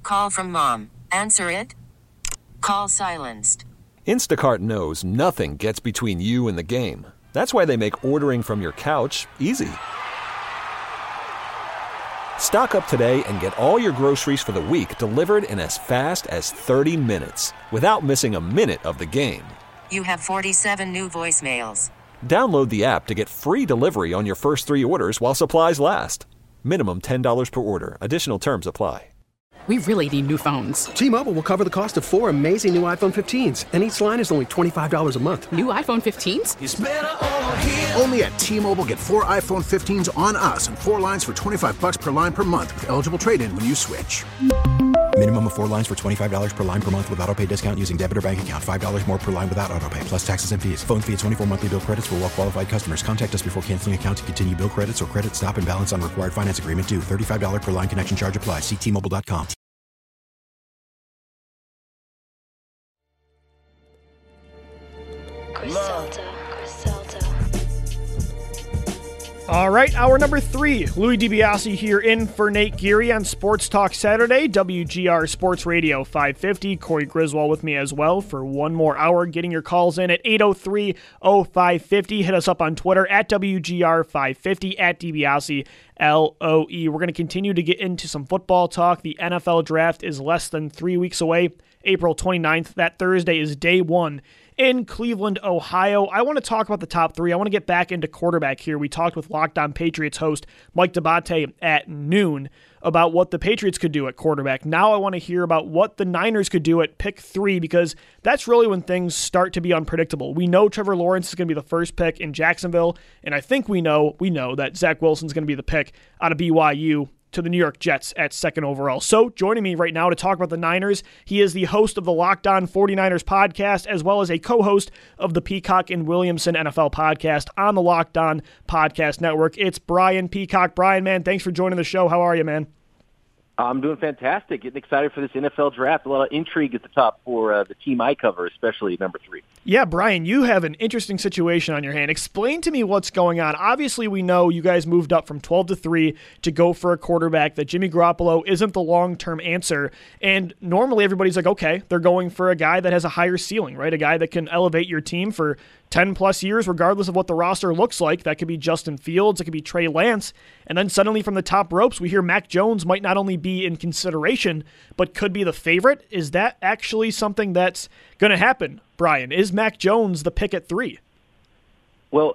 Call from mom. Answer it. Call silenced. Instacart knows nothing gets between you and the game. That's why they make ordering from your couch easy. Stock up today and get all your groceries for the week delivered in as fast as 30 minutes without missing a minute of the game. You have 47 new voicemails. Download the app to get free delivery on your first 3 orders while supplies last. Minimum $10 per order. Additional terms apply. We really need new phones. T-Mobile will cover the cost of 4 amazing new iPhone 15s, and each line is only $25 a month. New iPhone 15s? It's better over here. Only at T-Mobile, get 4 iPhone 15s on us and 4 lines for $25 per line per month with eligible trade-in when you switch. Minimum of 4 lines for $25 per line per month with autopay discount using debit or bank account. $5 more per line without autopay, plus taxes and fees. Phone fee at 24 monthly bill credits for well-qualified customers. Contact us before canceling account to continue bill credits or credit stop and balance on required finance agreement due. $35 per line connection charge applies. See T-Mobile.com. All right, hour number 3. Louis DiBiase here in for Nate Geary on Sports Talk Saturday, WGR Sports Radio 550. Corey Griswold with me as well for one more hour. Getting your calls in at 803-0550. Hit us up on Twitter at WGR 550 at DiBiase LOE. We're going to continue to get into some football talk. The NFL draft is less than 3 weeks away. April 29th. That Thursday is day 1 in Cleveland, Ohio. I want to talk about the top 3. I want to get back into quarterback here. We talked with Locked On Patriots host Mike D'Abate at noon about what the Patriots could do at quarterback. Now I want to hear about what the Niners could do at pick 3, because that's really when things start to be unpredictable. We know Trevor Lawrence is going to be the first pick in Jacksonville, and I think we know that Zach Wilson is going to be the pick out of BYU to the New York Jets at 2nd overall. So joining me right now to talk about the Niners, he is the host of the Locked On 49ers podcast, as well as a co-host of the Peacock and Williamson NFL podcast on the Locked On Podcast Network. It's Brian Peacock. Brian, man, thanks for joining the show. How are you, man? I'm doing fantastic. Getting excited for this NFL draft. A lot of intrigue at the top for the team I cover, especially number 3. Yeah, Brian, you have an interesting situation on your hand. Explain to me what's going on. Obviously, we know you guys moved up from 12-3 to go for a quarterback, that Jimmy Garoppolo isn't the long-term answer. And normally everybody's like, okay, they're going for a guy that has a higher ceiling, right? A guy that can elevate your team for 10-plus years, regardless of what the roster looks like. That could be Justin Fields. It could be Trey Lance. And then suddenly from the top ropes, we hear Mac Jones might not only be in consideration, but could be the favorite. Is that actually something that's going to happen, Brian? Is Mac Jones the pick at 3? Well,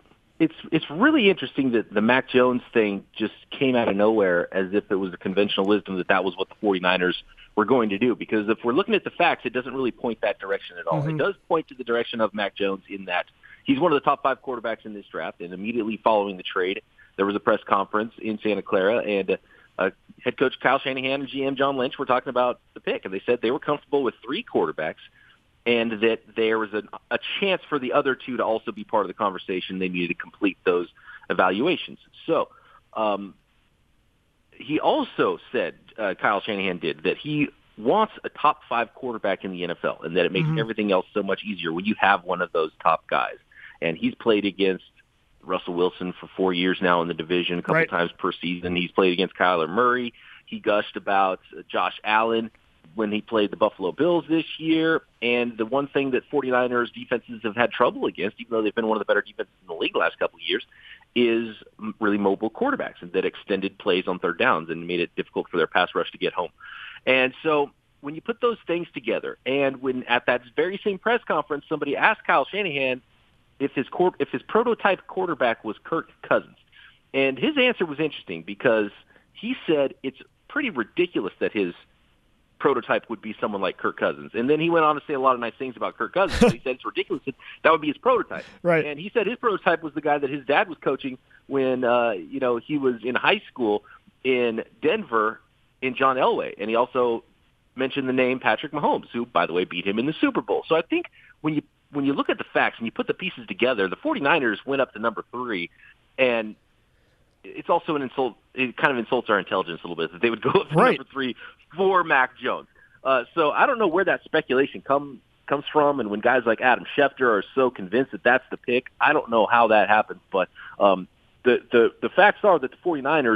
it's really interesting that the Mac Jones thing just came out of nowhere, as if it was a conventional wisdom that was what the 49ers were going to do. Because if we're looking at the facts, it doesn't really point that direction at all. Mm-hmm. It does point to the direction of Mac Jones in that he's one of the top 5 quarterbacks in this draft. And immediately following the trade, there was a press conference in Santa Clara, and head coach Kyle Shanahan and GM John Lynch were talking about the pick. And they said they were comfortable with 3 quarterbacks, and that there was a chance for the other 2 to also be part of the conversation. They needed to complete those evaluations. So he also said, Kyle Shanahan did, that he wants a top 5 quarterback in the NFL, and that it makes everything else so much easier when you have one of those top guys. And he's played against Russell Wilson for 4 years now in the division, a couple times per season. He's played against Kyler Murray. He gushed about Josh Allen when he played the Buffalo Bills this year. And the one thing that 49ers defenses have had trouble against, even though they've been one of the better defenses in the league the last couple of years, is really mobile quarterbacks, and that extended plays on third downs and made it difficult for their pass rush to get home. And so when you put those things together, and when at that very same press conference somebody asked Kyle Shanahan if his prototype quarterback was Kirk Cousins, and his answer was interesting, because he said it's pretty ridiculous that his prototype would be someone like Kirk Cousins. And then he went on to say a lot of nice things about Kirk Cousins. He said it's ridiculous that would be his prototype. Right. And he said his prototype was the guy that his dad was coaching when he was in high school in Denver, in John Elway. And he also mentioned the name Patrick Mahomes, who, by the way, beat him in the Super Bowl. So I think when you look at the facts and you put the pieces together, the 49ers went up to number 3, and it's also an insult. It kind of insults our intelligence a little bit that they would go up to number 3 for Mac Jones. So I don't know where that speculation comes from, and when guys like Adam Schefter are so convinced that that's the pick, I don't know how that happens. But the facts are that the 49ers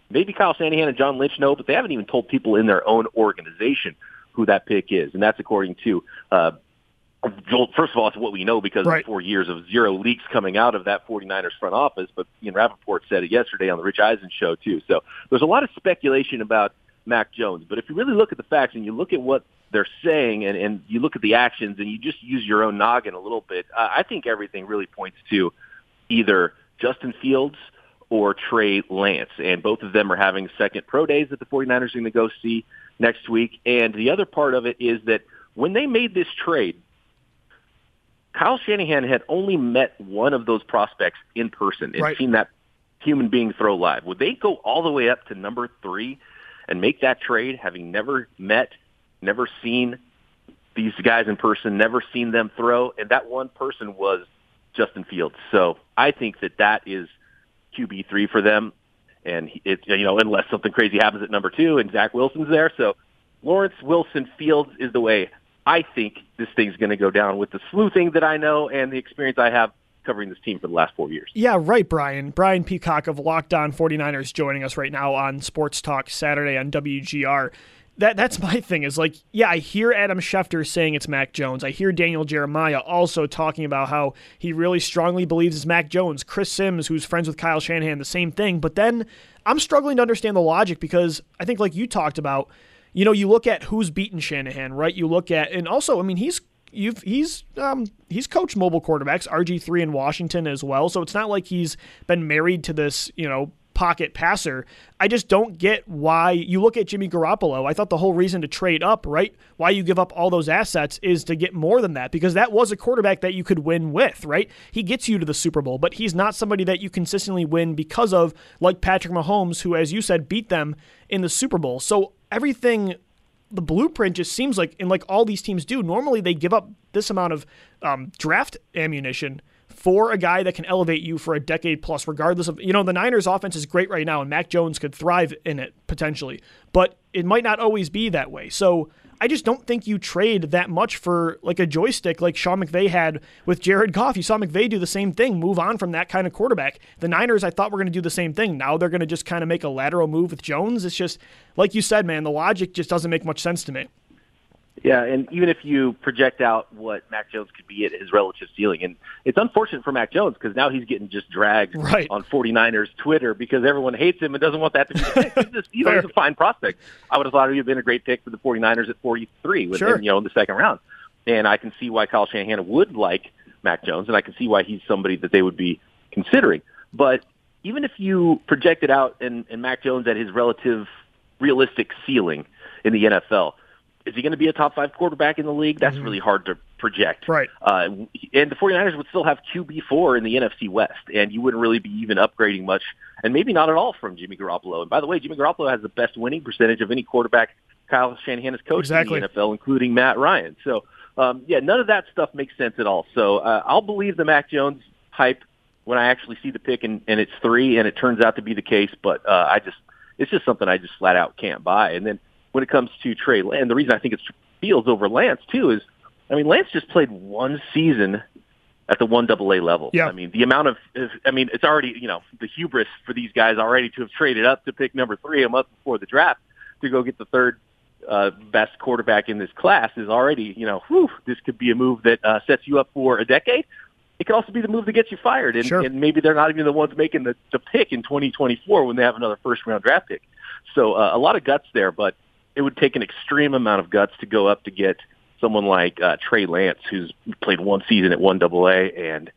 maybe Kyle Shanahan and John Lynch know, but they haven't even told people in their own organization who that pick is. And that's according to Joel. First of all, it's what we know because of 4 years of zero leaks coming out of that 49ers front office. But Ian Rappaport said it yesterday on the Rich Eisen show, too. So there's a lot of speculation about Mac Jones. But if you really look at the facts and you look at what they're saying and you look at the actions and you just use your own noggin a little bit, I think everything really points to either Justin Fields or Trey Lance. And both of them are having second pro days that the 49ers are going to go see next week. And the other part of it is that when they made this trade, Kyle Shanahan had only met one of those prospects in person and seen that human being throw live. Would they go all the way up to number 3 and make that trade, having never met, never seen these guys in person, never seen them throw? And that one person was Justin Fields. So I think that is QB3 for them. And it's, unless something crazy happens at number 2 and Zach Wilson's there. So Lawrence, Wilson, Fields is the way I think this thing's going to go down with the sleuthing that I know and the experience I have covering this team for the last 4 years. Yeah, right, Brian. Brian Peacock of Locked On 49ers joining us right now on Sports Talk Saturday on WGR. That's my thing is I hear Adam Schefter saying it's Mac Jones. I hear Daniel Jeremiah also talking about how he really strongly believes it's Mac Jones. Chris Sims, who's friends with Kyle Shanahan, the same thing. But then I'm struggling to understand the logic because I think like you talked about, you look at who's beaten Shanahan, right? You look at, and also, I mean, he's coached mobile quarterbacks, RG3 in Washington as well. So it's not like he's been married to this, pocket passer. I just don't get why you look at Jimmy Garoppolo. I thought the whole reason to trade up, right? Why you give up all those assets is to get more than that, because that was a quarterback that you could win with, right? He gets you to the Super Bowl, but he's not somebody that you consistently win because of, like Patrick Mahomes, who, as you said, beat them in the Super Bowl. So everything, the blueprint just seems like, and like all these teams do, normally they give up this amount of draft ammunition for a guy that can elevate you for a decade plus, regardless of, the Niners offense is great right now and Mac Jones could thrive in it potentially, but it might not always be that way. So I just don't think you trade that much for like a joystick like Sean McVay had with Jared Goff. You saw McVay do the same thing, move on from that kind of quarterback. The Niners, I thought were going to do the same thing. Now they're going to just kind of make a lateral move with Jones. It's just, like you said, man, the logic just doesn't make much sense to me. Yeah, and even if you project out what Mac Jones could be at his relative ceiling, and it's unfortunate for Mac Jones because now he's getting just dragged on 49ers Twitter because everyone hates him and doesn't want that to be the case. He's a fine prospect. I would have thought he would have been a great pick for the 49ers at 43 in the second round. And I can see why Kyle Shanahan would like Mac Jones, and I can see why he's somebody that they would be considering. But even if you project it out and Mac Jones at his relative realistic ceiling in the NFL, is he going to be a top 5 quarterback in the league? That's really hard to project. Right. And the 49ers would still have QB4 in the NFC West, and you wouldn't really be even upgrading much, and maybe not at all from Jimmy Garoppolo. And by the way, Jimmy Garoppolo has the best winning percentage of any quarterback Kyle Shanahan has coached in the NFL, including Matt Ryan. So, none of that stuff makes sense at all. So I'll believe the Mac Jones hype when I actually see the pick and it's 3 and it turns out to be the case, but it's just something I just flat out can't buy. And then when it comes to Trey Lance, and the reason I think it's Fields over Lance too is, Lance just played one season at the 1AA level. Yeah. The amount of, it's already, the hubris for these guys already to have traded up to pick number 3 a month before the draft to go get the third best quarterback in this class is already, this could be a move that sets you up for a decade. It could also be the move that gets you fired. And maybe they're not even the ones making the pick in 2024 when they have another first-round draft pick. So a lot of guts there, but it would take an extreme amount of guts to go up to get someone like Trey Lance, who's played one season at 1AA and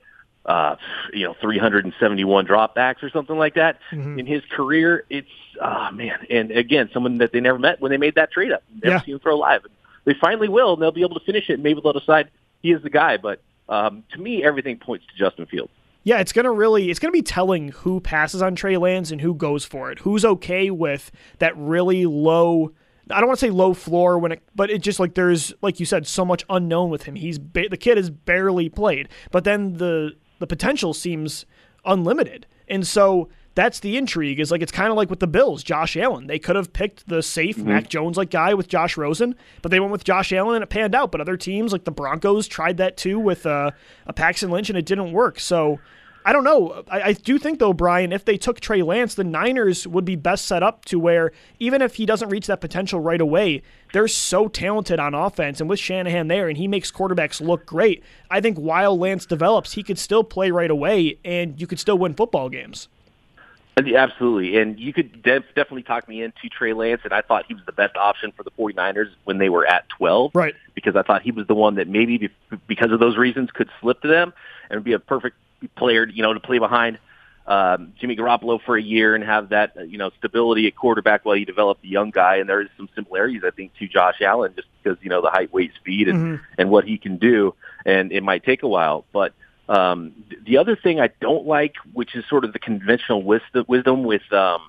371 dropbacks or something like that in his career. It's and again, someone that they never met when they made that trade up. Never seen him throw live. They finally will, and they'll be able to finish it. And maybe they'll decide he is the guy. But to me, everything points to Justin Fields. Yeah, it's gonna be telling who passes on Trey Lance and who goes for it. Who's okay with that really low, I don't want to say low floor but it just like there's, like you said, so much unknown with him. The kid has barely played, but then the potential seems unlimited. And so that's the intrigue, is like, it's kind of like with the Bills, Josh Allen. They could have picked the safe Mac Jones-like guy with Josh Rosen, but they went with Josh Allen and it panned out. But other teams like the Broncos tried that too with a Paxton Lynch and it didn't work. So I don't know. I do think, though, Brian, if they took Trey Lance, the Niners would be best set up to where even if he doesn't reach that potential right away, they're so talented on offense. And with Shanahan there, and he makes quarterbacks look great, I think while Lance develops, he could still play right away, and you could still win football games. Absolutely. And you could definitely talk me into Trey Lance, and I thought he was the best option for the 49ers when they were at 12. Right. Because I thought he was the one that maybe because of those reasons could slip to them and would be a perfect player, to play behind Jimmy Garoppolo for a year and have that, stability at quarterback while you develop the young guy. And there is some similarities, I think, to Josh Allen just because, the height, weight, speed, and what he can do. And it might take a while. But the other thing I don't like, which is sort of the conventional wisdom with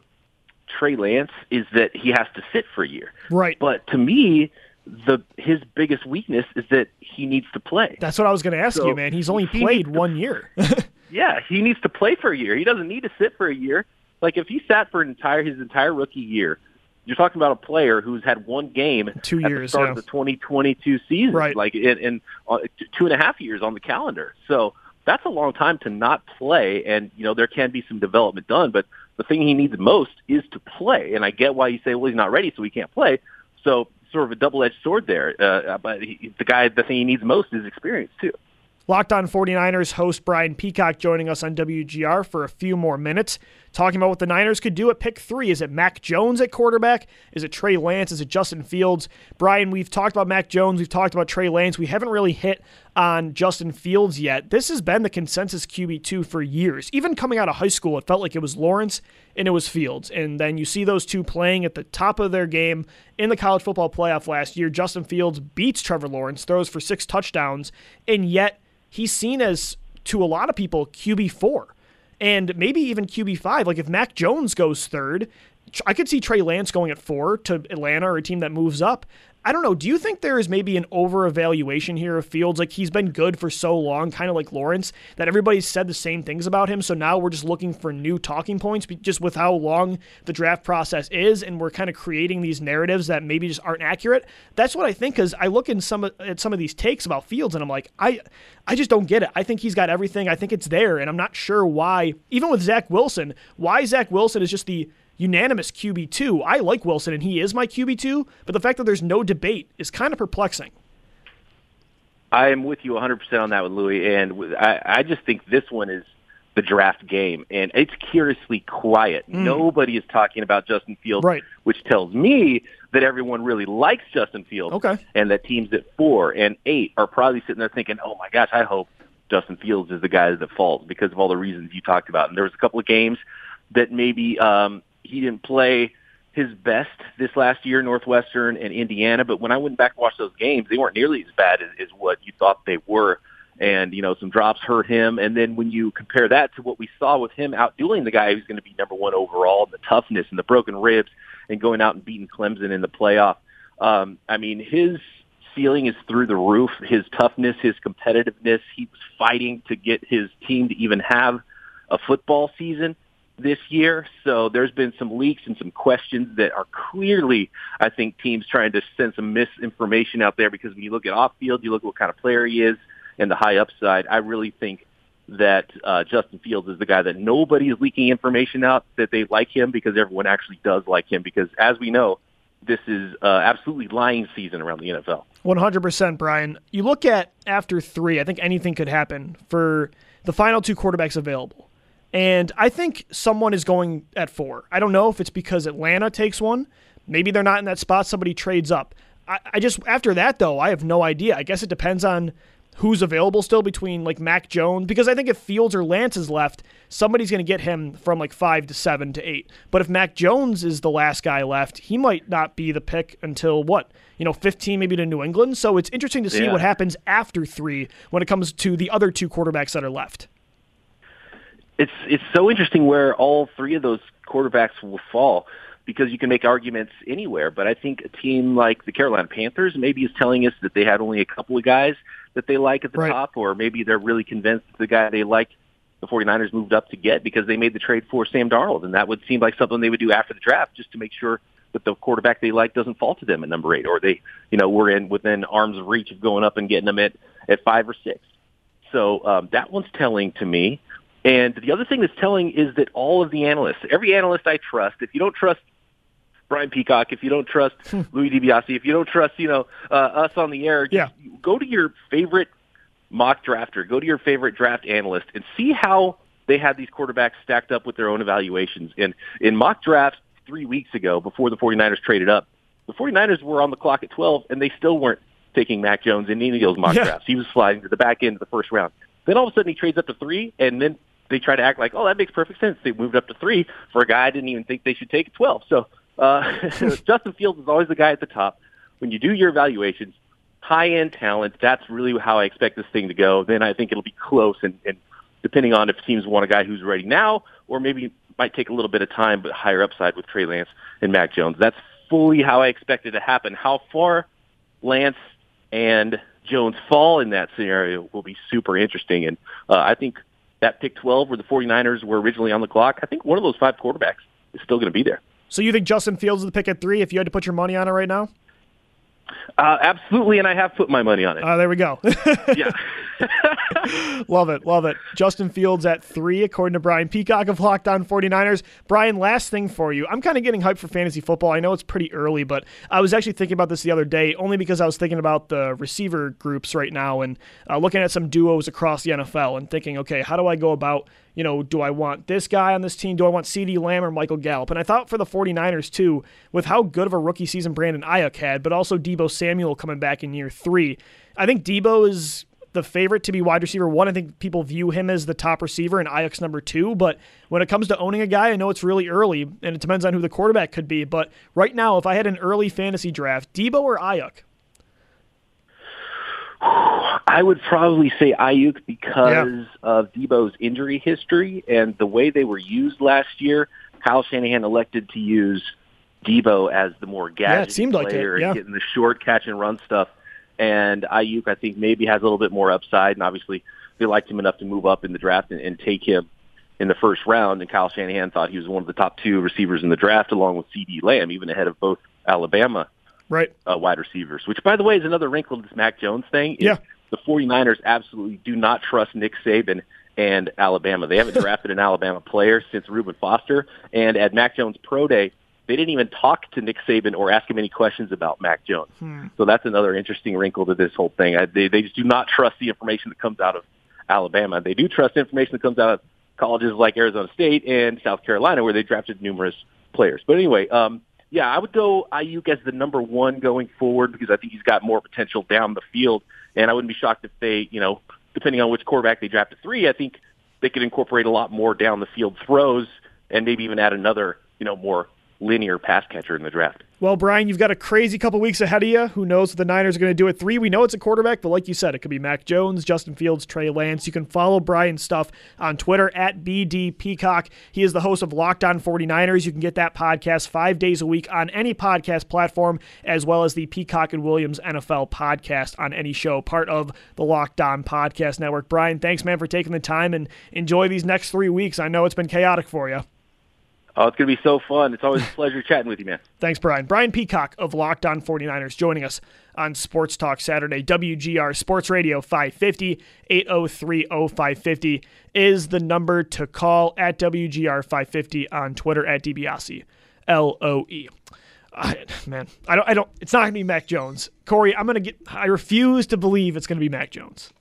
Trey Lance, is that he has to sit for a year. Right. But to me, his biggest weakness is that he needs to play. That's what I was going to ask you, man. He's only played 1 year. Yeah, he needs to play for a year. He doesn't need to sit for a year. Like if he sat for his entire rookie year, you're talking about a player who's had one game 2 years, at the start of the 2022 season, right? Like in 2.5 years on the calendar. So that's a long time to not play. And there can be some development done, but the thing he needs most is to play. And I get why you say, well, he's not ready, so he can't play. So sort of a double-edged sword there. But the thing he needs most is experience too. Locked On 49ers host Brian Peacock joining us on WGR for a few more minutes, talking about what the Niners could do at pick 3. Is it Mac Jones at quarterback? Is it Trey Lance? Is it Justin Fields? Brian, we've talked about Mac Jones. We've talked about Trey Lance. We haven't really hit on Justin Fields yet. This has been the consensus QB2 for years. Even coming out of high school, it felt like it was Lawrence and it was Fields. And then you see those two playing at the top of their game in the college football playoff last year. Justin Fields beats Trevor Lawrence, throws for 6 touchdowns, and yet he's seen as, to a lot of people, QB4 and maybe even QB5. Like if Mac Jones goes 3rd, I could see Trey Lance going at 4 to Atlanta or a team that moves up. I don't know. Do you think there is maybe an over-evaluation here of Fields? Like he's been good for so long, kind of like Lawrence, that everybody's said the same things about him. So now we're just looking for new talking points just with how long the draft process is, and we're kind of creating these narratives that maybe just aren't accurate. That's what I think, because I look at some of these takes about Fields, and I'm like, I just don't get it. I think he's got everything. I think it's there, and I'm not sure why, even with Zach Wilson, why Zach Wilson is just the unanimous QB2. I like Wilson, and he is my QB2, but the fact that there's no debate is kind of perplexing. I am with you 100% on that one, Louis, and I just think this one is the draft game, and it's curiously quiet. Nobody is talking about Justin Fields, right, which tells me that everyone really likes Justin Fields, okay, and that teams at 4 and 8 are probably sitting there thinking, oh my gosh, I hope Justin Fields is the guy that falls because of all the reasons you talked about. And there was a couple of games that maybe he didn't play his best this last year, Northwestern and Indiana. But when I went back and watched those games, they weren't nearly as bad as what you thought they were. And, some drops hurt him. And then when you compare that to what we saw with him outdueling the guy who's going to be number 1 overall, the toughness and the broken ribs and going out and beating Clemson in the playoff, his ceiling is through the roof. His toughness, his competitiveness, he was fighting to get his team to even have a football season this year. So there's been some leaks and some questions that are clearly, I think, teams trying to send some misinformation out there, because when you look at off field, you look at what kind of player he is and the high upside. I really think that Justin Fields is the guy that nobody is leaking information out that they like him, because everyone actually does like him, because as we know, this is absolutely lying season around the NFL. 100%, Brian. You look at after 3, I think anything could happen for the final 2 quarterbacks available. And I think someone is going at 4. I don't know if it's because Atlanta takes one. Maybe they're not in that spot. Somebody trades up. I just, after that, though, I have no idea. I guess it depends on who's available still between, like, Mac Jones. Because I think if Fields or Lance is left, somebody's going to get him from, like, 5 to 7 to 8. But if Mac Jones is the last guy left, he might not be the pick until, 15 maybe to New England. So it's interesting to see what happens after 3 when it comes to the other 2 quarterbacks that are left. It's so interesting where all 3 of those quarterbacks will fall, because you can make arguments anywhere. But I think a team like the Carolina Panthers maybe is telling us that they had only a couple of guys that they like at the top, or maybe they're really convinced that the guy they like the 49ers moved up to get because they made the trade for Sam Darnold. And that would seem like something they would do after the draft, just to make sure that the quarterback they like doesn't fall to them at number 8, or they, were within arm's reach of going up and getting them at 5 or 6. So that one's telling to me. And the other thing that's telling is that all of the analysts, every analyst I trust, if you don't trust Brian Peacock, if you don't trust Louis DiBiase, if you don't trust, us on the air, go to your favorite mock drafter, go to your favorite draft analyst and see how they had these quarterbacks stacked up with their own evaluations. And in mock drafts 3 weeks ago, before the 49ers traded up, the 49ers were on the clock at 12, and they still weren't taking Mac Jones in any of those mock drafts. He was sliding to the back end of the first round. Then all of a sudden he trades up to 3, and then they try to act like, oh, that makes perfect sense. They moved up to 3 for a guy I didn't even think they should take at 12. So Justin Fields is always the guy at the top. When you do your evaluations, high-end talent, that's really how I expect this thing to go. Then I think it'll be close, and depending on if teams want a guy who's ready now or maybe might take a little bit of time but higher upside with Trey Lance and Mac Jones. That's fully how I expect it to happen. How far Lance and Jones fall in that scenario will be super interesting. And I think that pick 12 where the 49ers were originally on the clock, I think one of those 5 quarterbacks is still going to be there. So you think Justin Fields is the pick at 3 if you had to put your money on it right now? Absolutely, and I have put my money on it. There we go. Yeah. Love it. Justin Fields at 3, according to Brian Peacock of Locked On 49ers. Brian, last thing for you. I'm kind of getting hyped for fantasy football. I know it's pretty early, but I was actually thinking about this the other day, only because I was thinking about the receiver groups right now and looking at some duos across the NFL and thinking, okay, how do I go about, do I want this guy on this team? Do I want CeeDee Lamb or Michael Gallup? And I thought for the 49ers, too, with how good of a rookie season Brandon Ayuk had, but also Deebo Samuel coming back in year 3, I think Deebo is the favorite to be wide receiver 1. I think people view him as the top receiver and Ayuk's number 2. But when it comes to owning a guy, I know it's really early, and it depends on who the quarterback could be. But right now, if I had an early fantasy draft, Deebo or Ayuk? I would probably say Ayuk because of Deebo's injury history and the way they were used last year. Kyle Shanahan elected to use Deebo as the more gadget player and getting the short catch and run stuff. And Ayuk, I think, maybe has a little bit more upside. And obviously, they liked him enough to move up in the draft and take him in the first round. And Kyle Shanahan thought he was one of the top 2 receivers in the draft, along with CeeDee Lamb, even ahead of both Alabama wide receivers, which, by the way, is another wrinkle to this Mac Jones thing. The 49ers absolutely do not trust Nick Saban and Alabama. They haven't drafted an Alabama player since Reuben Foster. And at Mac Jones' Pro Day, they didn't even talk to Nick Saban or ask him any questions about Mac Jones. So that's another interesting wrinkle to this whole thing. They just do not trust the information that comes out of Alabama. They do trust the information that comes out of colleges like Arizona State and South Carolina, where they drafted numerous players. But anyway, I would go Ayuk as the number 1 going forward because I think he's got more potential down the field. And I wouldn't be shocked if they, depending on which quarterback they draft at 3, I think they could incorporate a lot more down the field throws and maybe even add another, more linear pass catcher in the draft. Well, Brian, you've got a crazy couple weeks ahead of you. Who knows what the Niners are going to do at 3? We know it's a quarterback, but like you said, it could be Mac Jones, Justin Fields, Trey Lance. You can follow Brian's stuff on Twitter at BDPeacock. He is the host of Locked On 49ers. You can get that podcast 5 days a week on any podcast platform, as well as the Peacock and Williams NFL podcast on any show, part of the Locked On Podcast Network. Brian, thanks, man, for taking the time, and enjoy these next 3 weeks. I know it's been chaotic for you. Oh, it's going to be so fun. It's always a pleasure chatting with you, man. Thanks, Brian. Brian Peacock of Locked On 49ers joining us on Sports Talk Saturday. WGR Sports Radio 550, 803-0550 is the number to call, at WGR 550 on Twitter, at DiBiase, LOE. Man, I don't. It's not going to be Mac Jones. Corey, I refuse to believe it's going to be Mac Jones.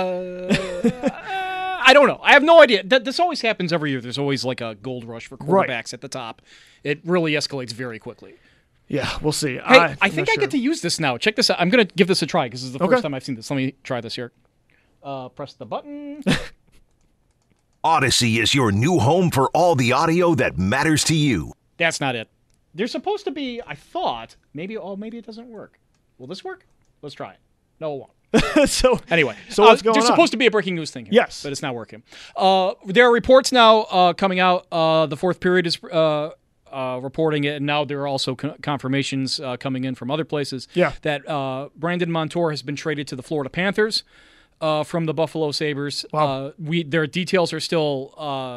I don't know. I have no idea. This always happens every year. There's always like a gold rush for quarterbacks at the top. It really escalates very quickly. Yeah, we'll see. Hey, I think I get to use this now. Check this out. I'm going to give this a try because this is the first time I've seen this. Let me try this here. Press the button. Odyssey is your new home for all the audio that matters to you. That's not it. There's supposed to be, I thought, maybe it doesn't work. Will this work? Let's try it. No, it won't. Anyway, so what's going on? There's supposed to be a breaking news thing here. Yes. But it's not working. There are reports now coming out. The fourth period is reporting it, and now there are also confirmations coming in from other places that Brandon Montour has been traded to the Florida Panthers from the Buffalo Sabres. Wow. Their details are still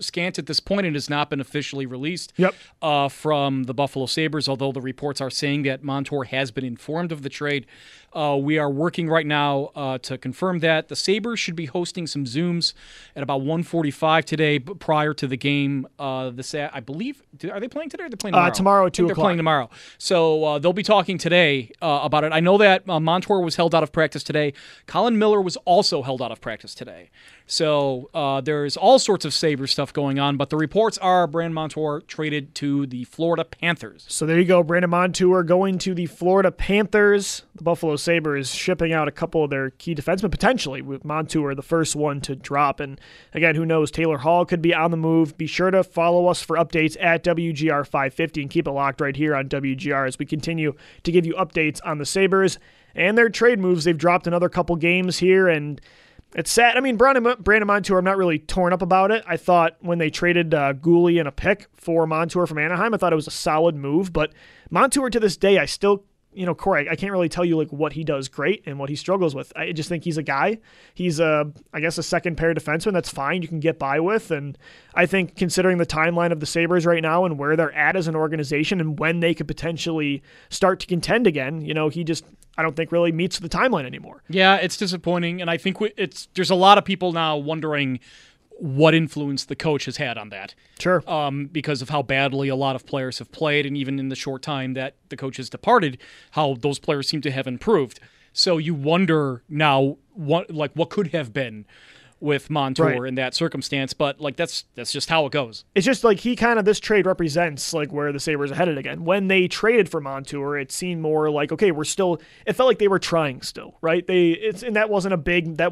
scant at this point and has not been officially released from the Buffalo Sabres, although the reports are saying that Montour has been informed of the trade. We are working right now to confirm that. The Sabres should be hosting some Zooms at about 1:45 today prior to the game. I believe, are they playing today or are they playing tomorrow? Tomorrow at 2 o'clock. They're playing tomorrow. So they'll be talking today about it. I know that Montour was held out of practice today. Colin Miller was also held out of practice today. So there's all sorts of Sabres stuff going on, but the reports are Brandon Montour traded to the Florida Panthers. So there you go, Brandon Montour going to the Florida Panthers. The Buffalo Sabres shipping out a couple of their key defensemen, potentially, with Montour the first one to drop. And again, who knows, Taylor Hall could be on the move. Be sure to follow us for updates at WGR 550 and keep it locked right here on WGR as we continue to give you updates on the Sabres and their trade moves. They've dropped another couple games here, and it's sad. I mean, Brandon Montour, I'm not really torn up about it. I thought when they traded Gooley and a pick for Montour from Anaheim, I thought it was a solid move. But Montour to this day, I still, Corey, I can't really tell you like what he does great and what he struggles with. I just think he's a guy. He's I guess a second pair defenseman. That's fine. You can get by with. And I think considering the timeline of the Sabres right now and where they're at as an organization and when they could potentially start to contend again, he just, I don't think really meets the timeline anymore. Yeah, it's disappointing. And I think there's a lot of people now wondering what influence the coach has had on that. Sure. Because of how badly a lot of players have played, and even in the short time that the coach has departed, how those players seem to have improved. So you wonder now what could have been with Montour in that circumstance, but that's just how it goes. It's just this trade represents where the Sabres are headed again. When they traded for Montour, it seemed more like, okay, it felt like they were trying still, right? And that wasn't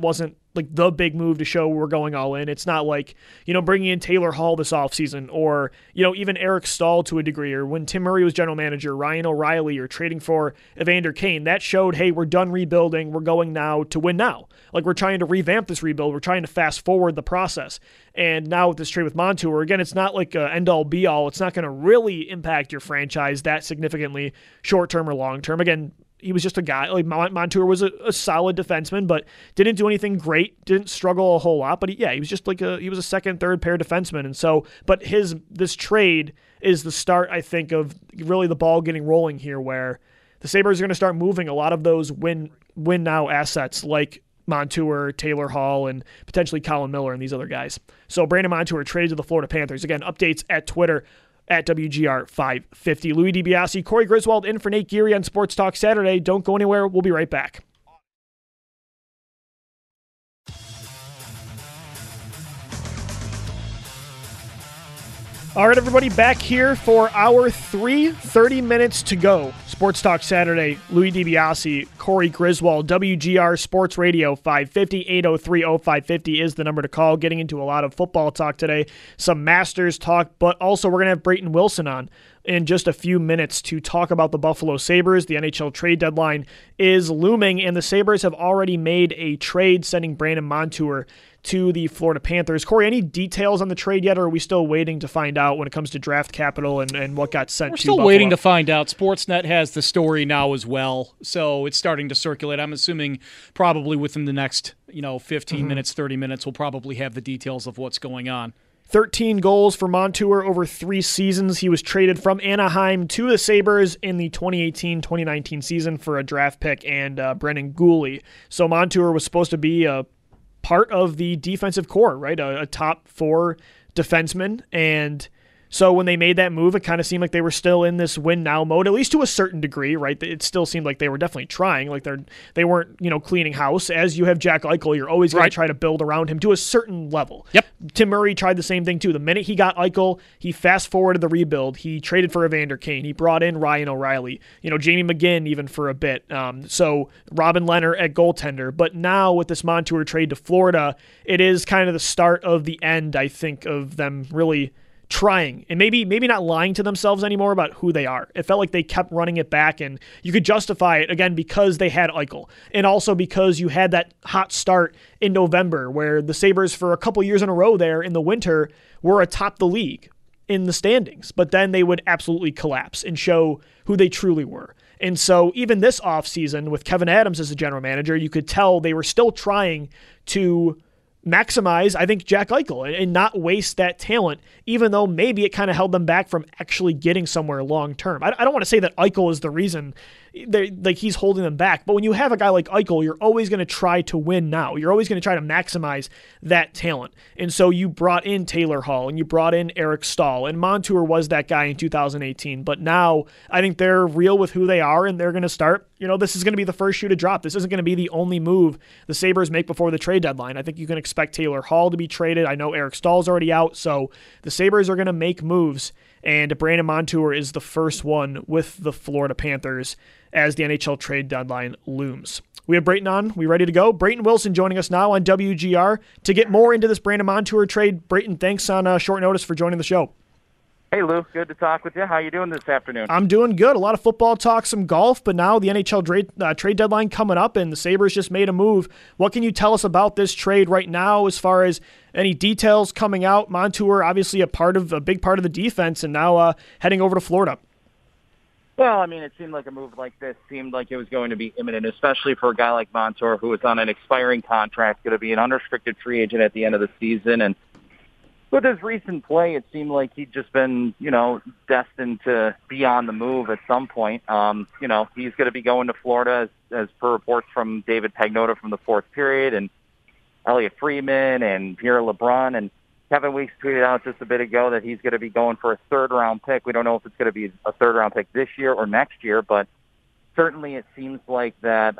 the big move to show we're going all in. It's not like, bringing in Taylor Hall this offseason or, even Eric Stahl to a degree, or when Tim Murray was general manager, Ryan O'Reilly, or trading for Evander Kane. That showed, hey, we're done rebuilding. We're going now to win now. We're trying to revamp this rebuild. We're trying to fast forward the process. And now with this trade with Montour, again, it's not like a end-all be-all. It's not going to really impact your franchise that significantly short-term or long-term. Again, he was just a guy. Montour was a solid defenseman, but didn't do anything great, didn't struggle a whole lot. But he was just he was a second, third pair defenseman. And so, but this trade is the start, I think, of really the ball getting rolling here, where the Sabres are going to start moving a lot of those win now assets like Montour, Taylor Hall, and potentially Colin Miller and these other guys. So Brandon Montour traded to the Florida Panthers. Again, updates at Twitter at WGR 550. Louis DiBiase, Corey Griswold in for Nate Geary on Sports Talk Saturday. Don't go anywhere. We'll be right back. All right, everybody, back here for hour 3, 30 minutes to go. Sports Talk Saturday, Louis DiBiase, Corey Griswold, WGR Sports Radio 550, 803-0550 is the number to call. Getting into a lot of football talk today, some Masters talk, but also we're going to have Brayton Wilson on in just a few minutes to talk about the Buffalo Sabres. The NHL trade deadline is looming, and the Sabres have already made a trade sending Brandon Montour to the Florida Panthers. Corey, any details on the trade yet, or are we still waiting to find out when it comes to draft capital and what got sent to Buffalo? We're still waiting to find out. Sportsnet has the story now as well, so it's starting to circulate. I'm assuming probably within the next 15 minutes, 30 minutes, we'll probably have the details of what's going on. 13 goals for Montour over 3 seasons. He was traded from Anaheim to the Sabres in the 2018-2019 season for a draft pick and Brennan Gooley. So Montour was supposed to be a part of the defensive core, right? A top 4 defenseman. And so when they made that move, it kind of seemed like they were still in this win now mode, at least to a certain degree, right? It still seemed like they were definitely trying, like they weren't, cleaning house. As you have Jack Eichel, you're always going to try to build around him to a certain level. Yep. Tim Murray tried the same thing too. The minute he got Eichel, he fast-forwarded the rebuild. He traded for Evander Kane. He brought in Ryan O'Reilly, Jamie McGinn even for a bit. So Robin Leonard at goaltender. But now with this Montour trade to Florida, it is kind of the start of the end, I think, of them really trying and maybe not lying to themselves anymore about who they are. It felt like they kept running it back, and you could justify it again because they had Eichel, and also because you had that hot start in November where the Sabres for a couple years in a row there in the winter were atop the league in the standings, but then they would absolutely collapse and show who they truly were. And so even this offseason with Kevin Adams as the general manager, you could tell they were still trying to maximize, I think, Jack Eichel and not waste that talent, even though maybe it kind of held them back from actually getting somewhere long term. I don't want to say that Eichel is the reason he's holding them back, but when you have a guy like Eichel, you're always going to try to win now. You're always going to try to maximize that talent. And so you brought in Taylor Hall and you brought in Eric Staal, and Montour was that guy in 2018. But now I think they're real with who they are, and they're going to start. This is going to be the first shoe to drop. This isn't going to be the only move the Sabres make before the trade deadline. I think you can expect Taylor Hall to be traded. I know Eric Stahl's already out, so the Sabres are going to make moves, and Brandon Montour is the first one with the Florida Panthers as the NHL trade deadline looms. We have Brayton on. We ready to go? Brayton Wilson joining us now on WGR to get more into this Brandon Montour trade. Brayton, thanks on short notice for joining the show. Hey, Lou. Good to talk with you. How you doing this afternoon? I'm doing good. A lot of football talk, some golf, but now the NHL trade deadline coming up, and the Sabres just made a move. What can you tell us about this trade right now as far as any details coming out? Montour, obviously a big part of the defense, and now heading over to Florida. Well, I mean, it seemed like a move like this seemed like it was going to be imminent, especially for a guy like Montour who is on an expiring contract, going to be an unrestricted free agent at the end of the season. And with his recent play, it seemed like he'd just been, destined to be on the move at some point. He's going to be going to Florida as per reports from David Pagnotta from the fourth period and Elliot Friedman and Pierre LeBrun. And Kevin Weeks tweeted out just a bit ago that he's going to be going for a third-round pick. We don't know if it's going to be a third-round pick this year or next year, but certainly it seems like that,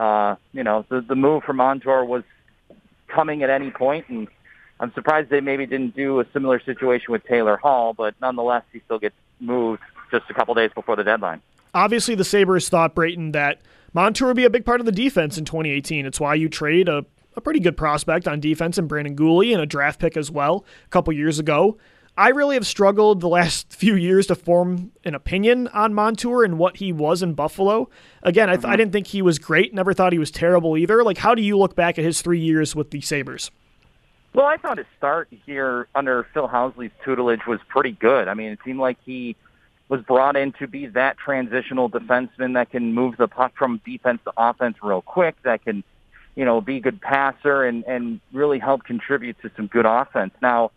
the move from Montour was coming at any point, and I'm surprised they maybe didn't do a similar situation with Taylor Hall, but nonetheless, he still gets moved just a couple days before the deadline. Obviously, the Sabres thought, Brayton, that Montour would be a big part of the defense in 2018. It's why you trade a pretty good prospect on defense in Brandon Gooley and a draft pick as well a couple years ago. I really have struggled the last few years to form an opinion on Montour and what he was in Buffalo. Again, I didn't think he was great, never thought he was terrible either. Like, how do you look back at his 3 years with the Sabres? Well, I thought his start here under Phil Housley's tutelage was pretty good. I mean, it seemed like he was brought in to be that transitional defenseman that can move the puck from defense to offense real quick, that can, be a good passer and really help contribute to some good offense. Now,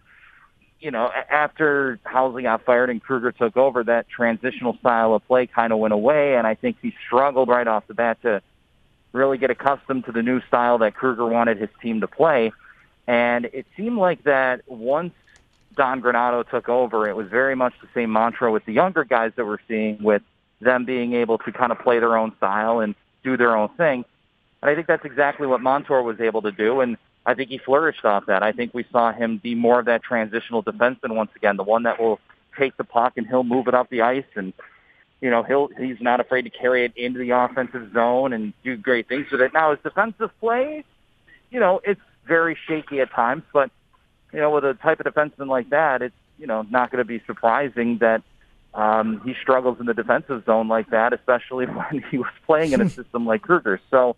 after Housley got fired and Kruger took over, that transitional style of play kind of went away, and I think he struggled right off the bat to really get accustomed to the new style that Kruger wanted his team to play. And it seemed like that once Don Granato took over, it was very much the same mantra with the younger guys that we're seeing, with them being able to kind of play their own style and do their own thing. And I think that's exactly what Montour was able to do, and I think he flourished off that. I think we saw him be more of that transitional defenseman once again, the one that will take the puck and he'll move it up the ice, and he's not afraid to carry it into the offensive zone and do great things with it. Now, his defensive play, it's very shaky at times, but with a type of defenseman like that, it's not going to be surprising that he struggles in the defensive zone like that, especially when he was playing in a system like Kruger. So,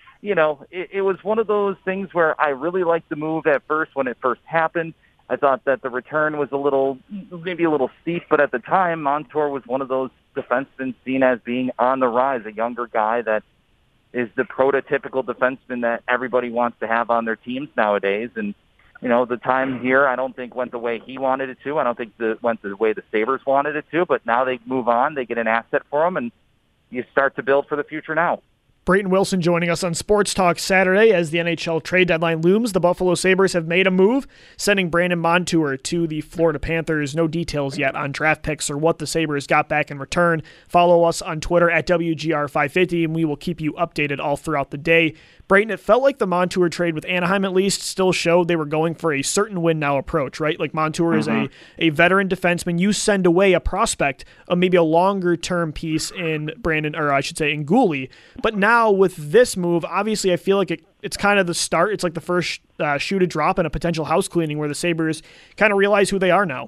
it was one of those things where I really liked the move at first when it first happened. I thought that the return was maybe a little steep, but at the time, Montour was one of those defensemen seen as being on the rise, a younger guy that is the prototypical defenseman that everybody wants to have on their teams nowadays. And, the time here I don't think went the way he wanted it to. I don't think it went the way the Sabres wanted it to, but now they move on. They get an asset for him, and you start to build for the future now. Brayton Wilson joining us on Sports Talk Saturday as the NHL trade deadline looms. The Buffalo Sabres have made a move, sending Brandon Montour to the Florida Panthers. No details yet on draft picks or what the Sabres got back in return. Follow us on Twitter at WGR550, and we will keep you updated all throughout the day. Brayton, it felt like the Montour trade with Anaheim at least still showed they were going for a certain win-now approach, right? Like Montour is a veteran defenseman. You send away a prospect of maybe a longer-term piece in in Gooley. But now with this move, obviously I feel like it's kind of the start. It's like the first shoe to drop in a potential house cleaning where the Sabres kind of realize who they are now.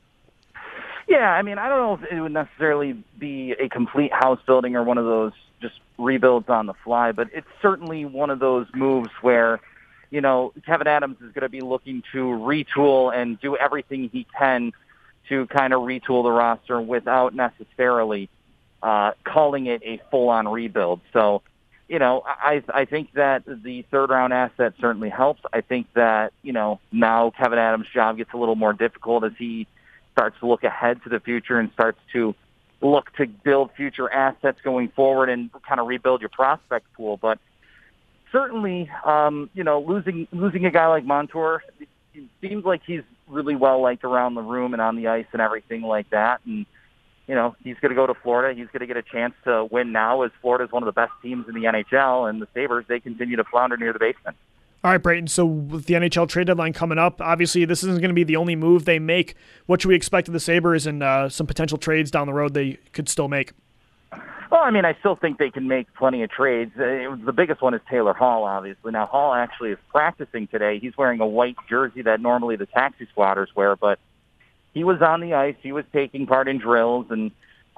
Yeah, I mean, I don't know if it would necessarily be a complete house building or one of those just rebuilds on the fly, but it's certainly one of those moves where, Kevin Adams is going to be looking to retool and do everything he can to kind of retool the roster without necessarily calling it a full-on rebuild. So, I think that the third-round asset certainly helps. I think that, now Kevin Adams' job gets a little more difficult as he starts to look ahead to the future and starts to look to build future assets going forward and kind of rebuild your prospect pool. But certainly, losing a guy like Montour, it seems like he's really well-liked around the room and on the ice and everything like that. And, he's going to go to Florida. He's going to get a chance to win now as Florida's one of the best teams in the NHL, and the Sabres, they continue to flounder near the basement. All right, Brayton, so with the NHL trade deadline coming up, obviously this isn't going to be the only move they make. What should we expect of the Sabres and some potential trades down the road they could still make? Well, I still think they can make plenty of trades. The biggest one is Taylor Hall, obviously. Now, Hall actually is practicing today. He's wearing a white jersey that normally the taxi squatters wear, but he was on the ice. He was taking part in drills, and,